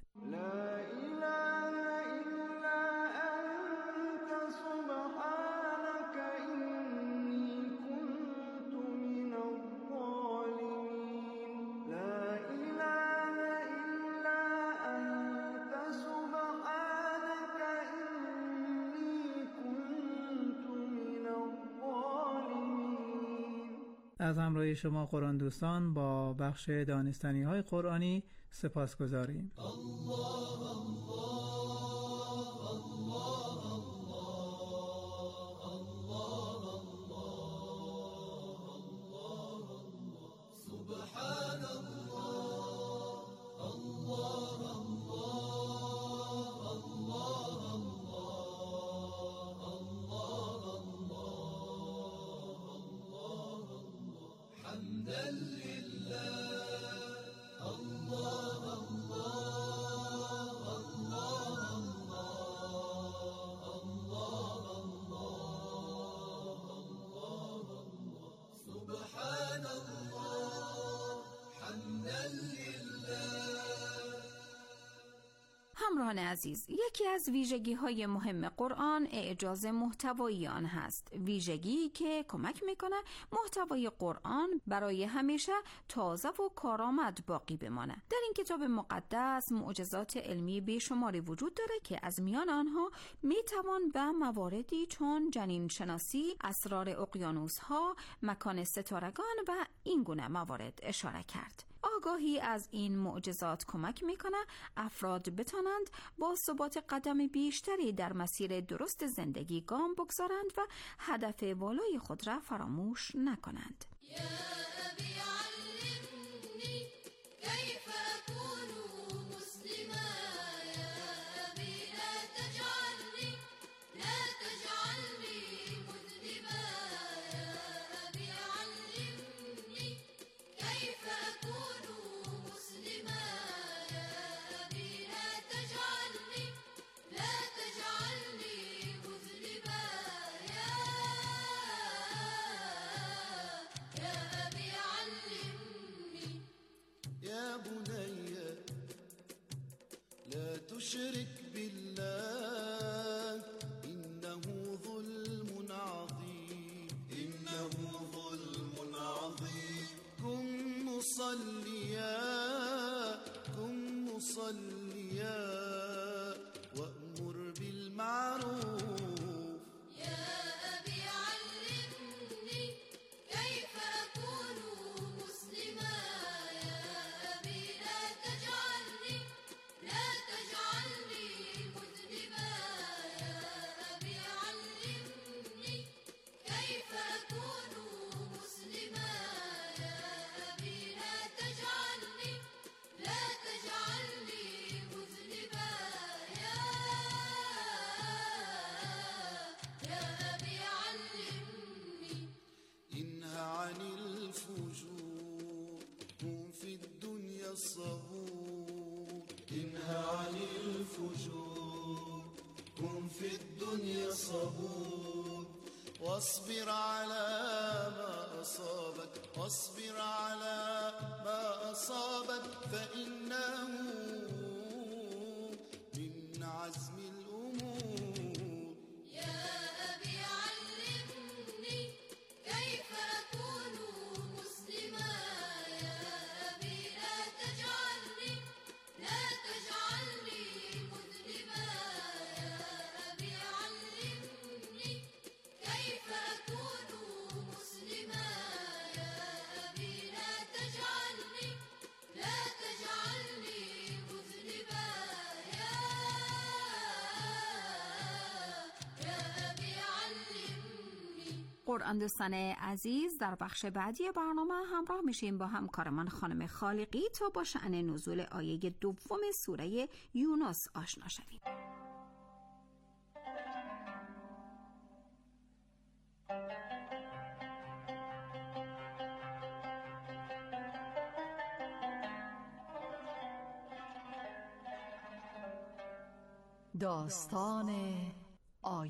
از همراهی شما قرآن دوستان با بخش دانستنی های قرآنی سپاسگزاریم. همراهان عزیز، یکی از ویژگی‌های مهم قرآن اعجاز محتوایی آن هست، ویژگی که کمک می‌کنه محتوای قرآن برای همیشه تازه و کارآمد باقی بمانه. در این کتاب مقدس معجزات علمی بیشماری وجود داره که از میان آنها میتوان به مواردی چون جنین شناسی، اسرار اقیانوس‌ها، مکان ستارگان و این گونه موارد اشاره کرد. آگاهی از این معجزات کمک میکنه افراد بتانند با ثبات قدم بیشتری در مسیر درست زندگی گام بگذارند و هدف والای خود را فراموش نکنند. تشرك بالله إنه ظلم عظيم إنه ظلم عظيم كن مصليا وأمر بالمعروف يا أبي علمني كيف أكون مسلما يا أبي لا تجعلني مذنبا يا أبي علمني كيف أكون مسلما يا أبي لا تجعلني مذنبا يا أبي علمني انهى عن الفجور هم في الدنيا الصبور انهى عن الفجور كن في الدنيا صبور واصبر على ما أصابك فإنه من عزم الأمور يا أبي علمني كيف أكون مسلما يا أبي لا تجعلني مذنبا يا أبي علمني كيف أكون مسلما يا أبي لا تجعلني مذنبا يا أبي علمني. قرآن دوستان عزیز، در بخش بعدی برنامه همراه میشیم با همکارمان خانم خالقی تا با شأن نزول آیه دوم سوره یونس آشنا شویم. داستان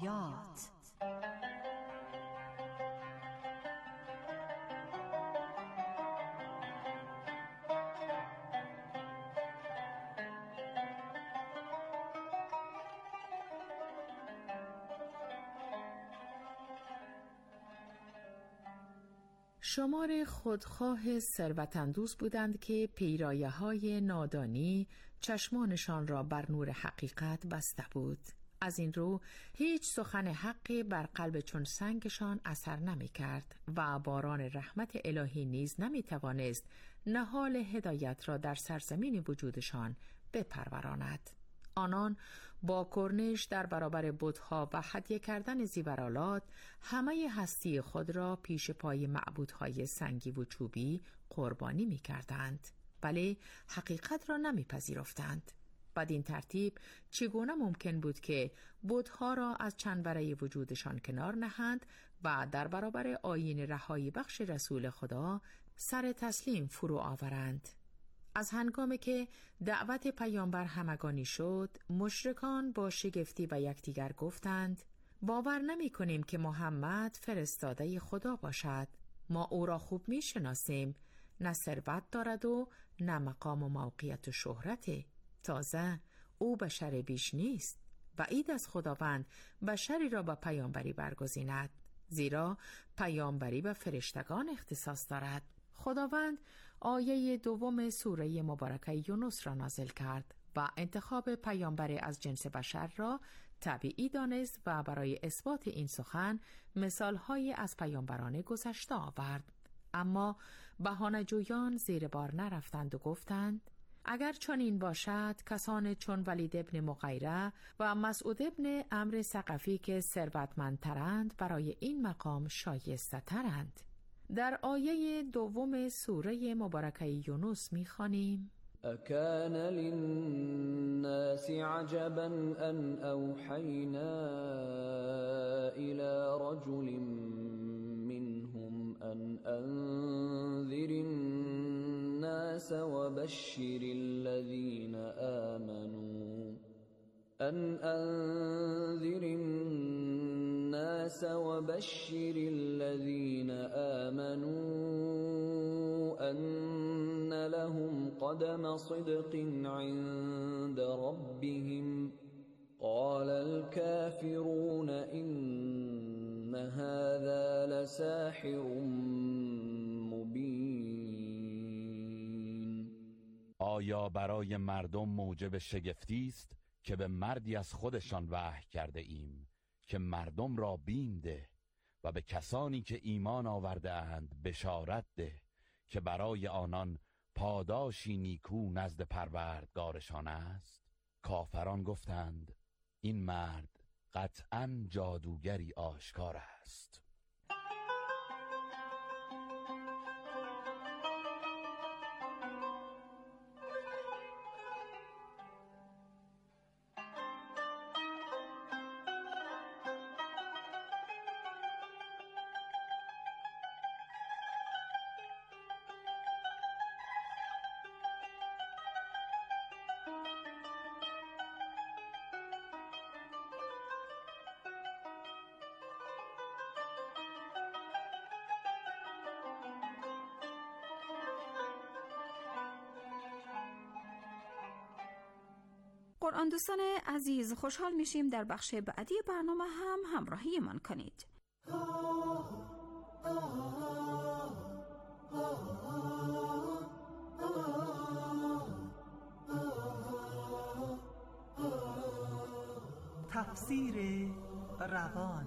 آیات. شمار خودخواه ثروت‌اندوز بودند که پیرایه‌های نادانی چشمانشان را بر نور حقیقت بسته بود. از این رو هیچ سخن حقی بر قلب چون سنگشان اثر نمی کرد و باران رحمت الهی نیز نمی توانست نهال هدایت را در سرزمین وجودشان بپروراند. آنان با کرنش در برابر بت‌ها و هدیه کردن زیورآلات همه هستی خود را پیش پای معبودهای سنگی و چوبی قربانی می کردند، ولی حقیقت را نمی پذیرفتند. بدین ترتیب چگونه ممکن بود که بت‌ها را از چنبره وجودشان کنار نهند و در برابر آیین رهایی بخش رسول خدا سر تسلیم فرو آورند؟ از هنگامی که دعوت پیامبر همگانی شد، مشرکان با شگفتی و یکدیگر گفتند: باور نمی کنیم که محمد فرستاده خدا باشد. ما او را خوب می شناسیم، نه ثروت دارد و نه مقام و موقعیت و شهرت. تازه او بشر بیش نیست. بعید از خداوند بشری را به پیامبری برگزیند، زیرا پیامبری به فرشتگان اختصاص دارد. خداوند آیه دوم سوره مبارکه یونس را نازل کرد و انتخاب پیامبر از جنس بشر را طبیعی دانست و برای اثبات این سخن مثالهایی از پیامبران گذشته آورد. اما بهانه‌جویان زیر بار نرفتند و گفتند: اگر چنین باشد، کسان چون ولید ابن مغیره و مسعود ابن عمرو ثقفی که ثروتمندترند برای این مقام شایسته ترند. در آیه دوم سوره مبارکه یونس می‌خوانیم: اکان للناس عجبا ان اوحینا الى رجل منهم ان انذر الناس وبشر الذين آمنوا أن لهم قدم صدق عند ربهم قال الكافرون إن هذا لساحر مبين. آیا برای مردم موجب شگفتی است که به مردی از خودشان وحی کرده ایم که مردم را بیم ده و به کسانی که ایمان آورده اند بشارت ده که برای آنان پاداشی نیکو نزد پروردگارشان است؟ کافران گفتند: این مرد قطعاً جادوگری آشکار است. قرآن دوستان عزیز، خوشحال میشیم در بخش بعدی برنامه هم همراهی من کنید. تفسیر روان.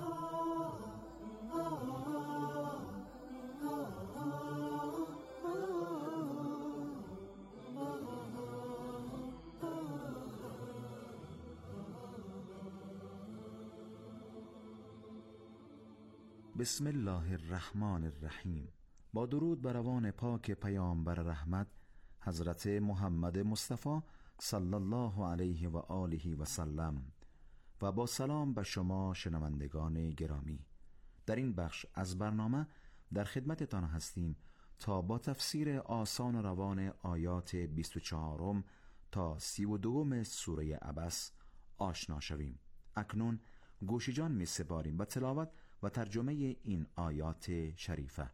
بسم الله الرحمن الرحیم. با درود بر روان پاک پیامبر رحمت حضرت محمد مصطفی صلی الله علیه و آله و سلم و با سلام به شما شنوندگان گرامی. در این بخش از برنامه در خدمتتان هستیم تا با تفسیر آسان و روان آیات 24 تا 32 سوره عبس آشنا شویم. اکنون گوش جان می سپاریم و تلاوت و ترجمه این آیات شریفه.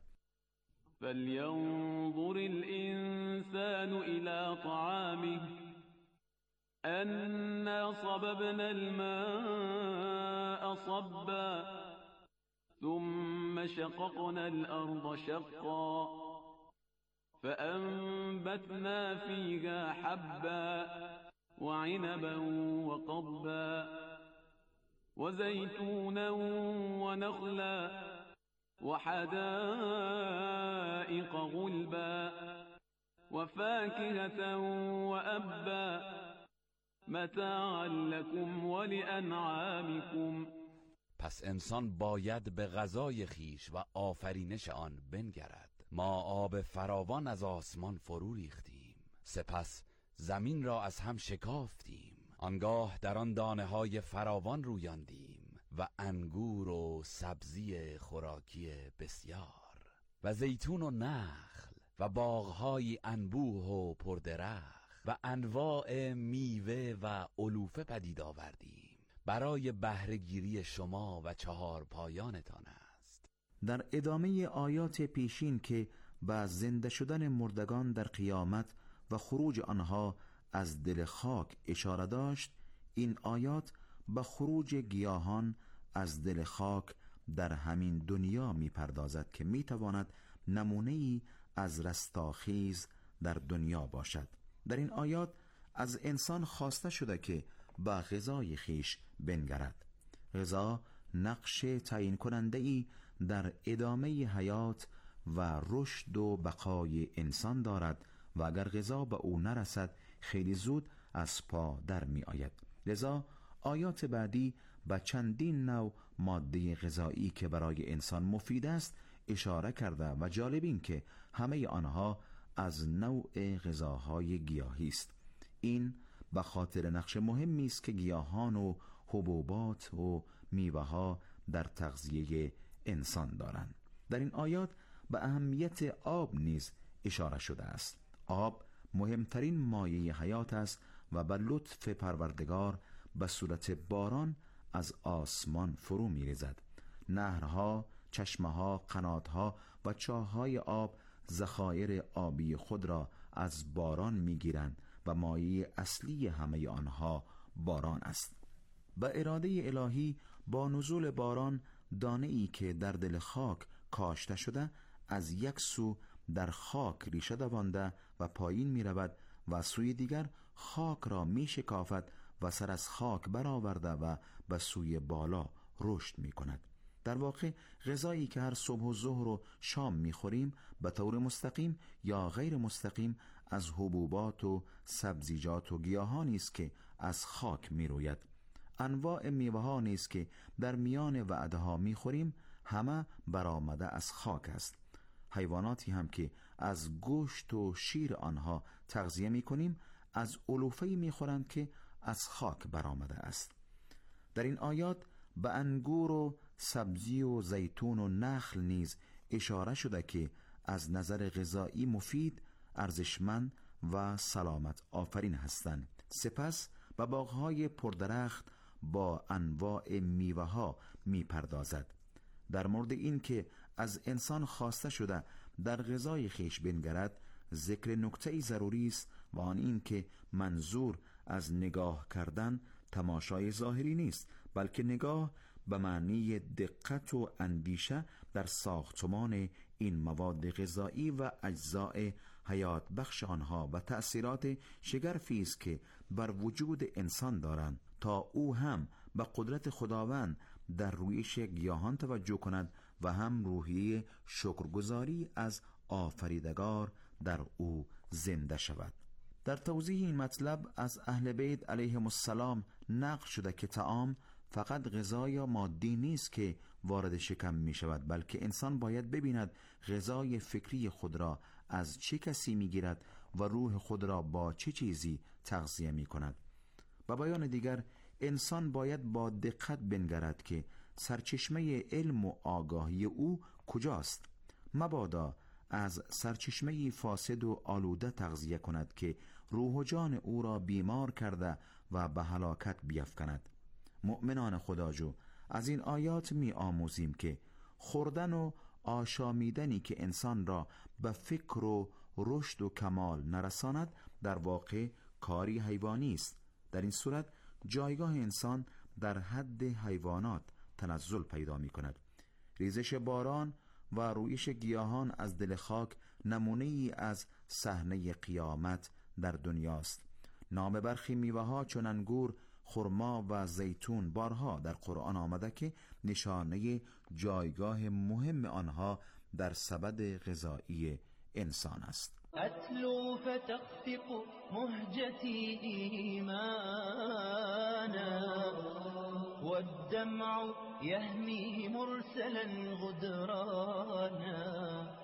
فلينظر الإنسان إلى طعامه أنا صببنا الماء صبا ثم ثم شققنا الأرض شقا فأنبتنا فيها حبا وعنبا وقضبا وزيتونا ونخلا وحدائق غلبا وفاكهة وأبا متاعا لكم ولأنعامكم. پس انسان باید به غذای خیش و آفرینش آن بنگرد. ما آب فراوان از آسمان فرو ریختیم، سپس زمین را از هم شکافتیم، آنگاه در آن دانه‌های فراوان رویاندیم و انگور و سبزی خوراکی بسیار و زیتون و نخل و باغ‌های انبوه و پردرخت و انواع میوه و علوفه پدید آوردیم برای بهره‌گیری شما و چهار پایانتان است. در ادامه آیات پیشین که به زنده شدن مردگان در قیامت و خروج آنها از دل خاک اشاره داشت، این آیات به خروج گیاهان از دل خاک در همین دنیا می پردازد که می تواند نمونه‌ای از رستاخیز در دنیا باشد. در این آیات از انسان خواسته شده که به غذای خیش بنگرد. غذا نقش تعیین کننده‌ای در ادامه حیات و رشد و بقای انسان دارد و اگر غذا به او نرسد خیلی زود از پا در می آید. لذا آیات بعدی به چندین نوع ماده غذایی که برای انسان مفید است اشاره کرده و جالب این که همه آنها از نوع غذاهای گیاهی است. این به خاطر نقش مهمی است که گیاهان و حبوبات و میوه‌ها در تغذیه انسان دارند. در این آیات به اهمیت آب نیز اشاره شده است. آب مهمترین مایه حیات است و به لطف پروردگار به صورت باران از آسمان فرو می‌ریزد. نهرها، چشمه‌ها، قنات‌ها و چاه‌های آب ذخایر آبی خود را از باران می‌گیرند و مایه اصلی همه آنها باران است. به اراده الهی با نزول باران دانه‌ای که در دل خاک کاشته شده از یک سو در خاک ریشه دوانده و پایین می رود و سوی دیگر خاک را می شکافد و سر از خاک برآورده و به سوی بالا رشد می کند. در واقع غذایی که هر صبح و ظهر و شام می خوریم به طور مستقیم یا غیر مستقیم از حبوبات و سبزیجات و گیاهانی است که از خاک می روید. انواع میوه‌ها نیز که در میان وعده‌ها می خوریم همه برآمده از خاک است. حیواناتی هم که از گوشت و شیر آنها تغذیه می کنیم از علوفه‌ای می خورند که از خاک برآمده است. در این آیات به انگور و سبزی و زیتون و نخل نیز اشاره شده که از نظر غذایی مفید، ارزشمند و سلامت آفرین هستند. سپس به باغ‌های پردرخت با انواع میوه‌ها می‌پردازد. در مورد این که از انسان خواسته شده در غذای خویش بنگرد ذکر نکته‌ای ضروری است و آن این که منظور از نگاه کردن تماشای ظاهری نیست، بلکه نگاه به معنی دقت و اندیشه در ساختمان این مواد غذایی و اجزاء حیات بخش آنها و تأثیرات شگرفی است که بر وجود انسان دارند تا او هم به قدرت خداوند در رویش گیاهان توجه کند و هم روحیه شکرگزاری از آفریدگار در او زنده شود. در توضیح این مطلب از اهل بیت علیهم السلام نقل شده که طعام فقط غذا یا مادی نیست که وارد شکم می شود، بلکه انسان باید ببیند غذای فکری خود را از چه کسی می گیرد و روح خود را با چه چیزی تغذیه می کند. با بیان دیگر انسان باید با دقت بنگرد که سرچشمه علم و آگاهی او کجاست. مبادا از سرچشمه فاسد و آلوده تغذیه کند که روح و جان او را بیمار کرده و به هلاکت بیفکند. مؤمنان خداجو، از این آیات می آموزیم که خوردن و آشامیدنی که انسان را به فکر و رشد و کمال نرساند در واقع کاری حیوانی است. در این صورت جایگاه انسان در حد حیوانات تنزل پیدا می کند. ریزش باران و رویش گیاهان از دل خاک نمونه ای از صحنه قیامت در دنیاست. نام برخی میوه ها چون انگور، خرما و زیتون بارها در قرآن آمده که نشانه جایگاه مهم آنها در سبد غذایی انسان است. أتلو فتخفق مهجتي إيمانا والدمع يهمي مرسلا غدرانا.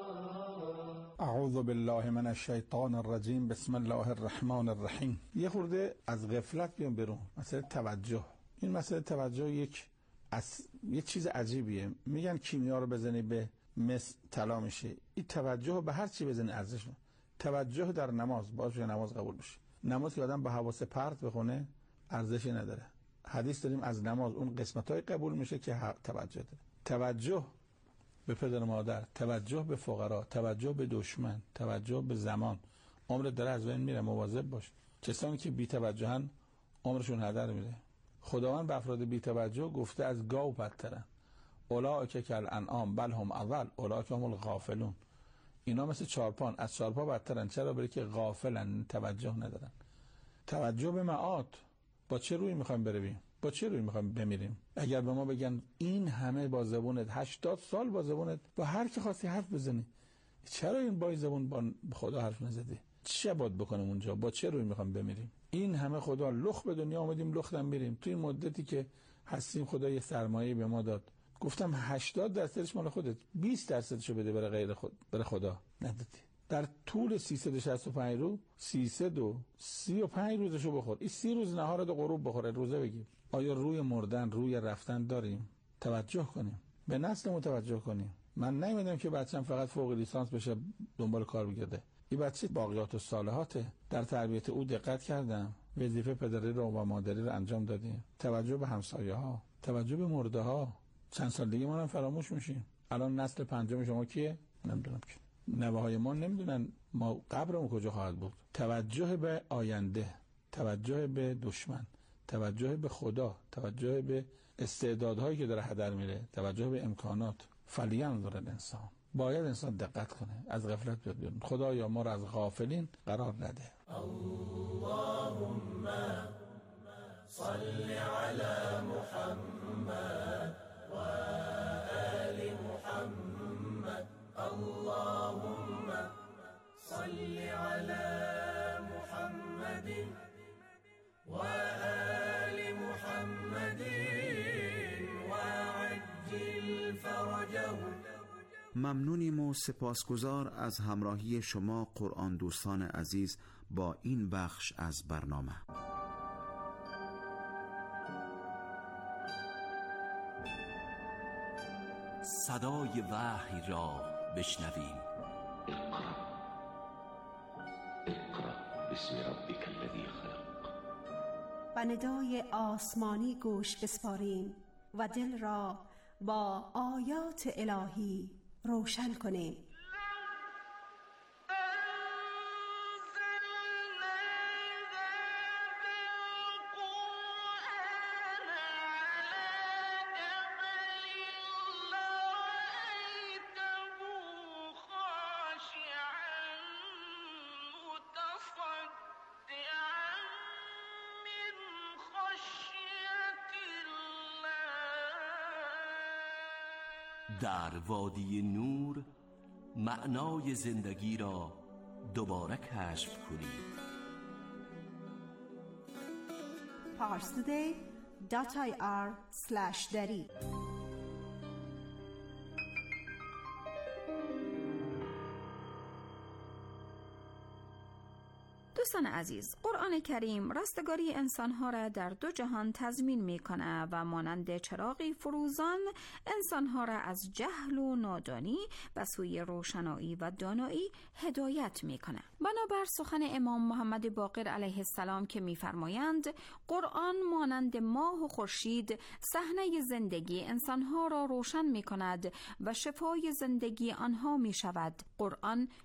اعوذ بالله من الشیطان الرجیم. بسم الله الرحمن الرحیم. یه خورده از غفلت بیام برون. مسئله توجه. این مسئله توجه یه چیز عجیبیه. میگن کیمیا رو بزنی به مس طلا میشه. این توجه به هر چی بزنی ارزش میشه. توجه در نماز باشه نماز قبول بشه. نماز که آدم با حواس پرت بخونه ارزشی نداره. حدیث داریم از نماز اون قسمتای قبول میشه که توجه داره. توجه به پدر مادر، توجه به فقرا، توجه به دشمن، توجه به زمان. عمر داره از بین میره، مواظب باش. کسانی که بی توجهن عمرشون هدر میره. خداوند به افراد بی توجه گفته از گاو بدترن. اولئک کالانعام بل هم اضل اولئک هم الغافلون. اینا مثل چارپان، از چارپا بدترن. چرا؟ برای که غافلن، توجه ندارن. توجه به معاد. با چه روی میخوایم برویم؟ با چه روی میخوایم بمیریم؟ اگر به ما بگن این همه با زبونت 80 سال با زبونت با هر کی خواستی حرف بزنی، چرا این با زبون با خدا حرف نزدی؟ چه باید بکنیم اونجا؟ با چه روی میخوایم بمیریم؟ این همه خدا لخ به دنیا آمدیم لختم میریم. تو این مدتی که هستیم خدا یه سرمایه به ما داد. گفتم 80% مال خودت، 20%شو بده برای غیر خود، برای خدا ندادی. در طول 365 روز 335 روزشو بخور. این 30 روز نهار دو غروب بخوره، روزه بگیر. آیا روی مردن، روی رفتن داریم؟ توجه کنیم، به نسل متوجه کنیم. من نمیدونم که بچه‌م فقط فوق لیسانس بشه دنبال کار بگرده. این بچه باقیات الصالحاته. در تربیت او دقت کردم، وظیفه پدری رو و مادری رو انجام دادیم. توجه به همسایه‌ها، توجه به مرده ها. چند سال دیگه ما هم فراموش میشیم. الان نسل پنجم شما کیه؟ نمیدونم که. نوه‌های ما نمیدونن ما قبرمون کجا خواهد بود. توجه به آینده، توجه به دشمن، توجه به خدا، توجه به استعدادهایی که داره هدر میره، توجه به امکانات. فلینظر الانسان. باید انسان دقت کنه، از غفلت بیاد بیرون. خدایا ما رو از غافلین قرار نده. اللهم صل على محمد و آل محمد. اللهم صل على محمد و آل محمد وعجل فرجهم. ممنونیم و سپاسگزار از همراهی شما قرآن دوستان عزیز با این بخش از برنامه. صدای وحی را بشنویم. اقرأ باسم ربک الذی خلق. و ندای آسمانی گوش بسپاریم و دل را با آیات الهی روشن کنیم. در وادی نور معنای زندگی را دوباره کشف کنید. parstoday.ir/dari دوستان عزیز، قرآن کریم رستگاری انسانها را در دو جهان تضمین میکنه و مانند چراغی فروزان انسانها را از جهل و نادانی به سوی روشنایی و دانایی هدایت میکنه. بنابر سخن امام محمد باقر علیه السلام که میفرمایند قرآن مانند ماه و خورشید صحنه زندگی انسانها را روشن میکند و شفای زندگی آنها میشود. قرآن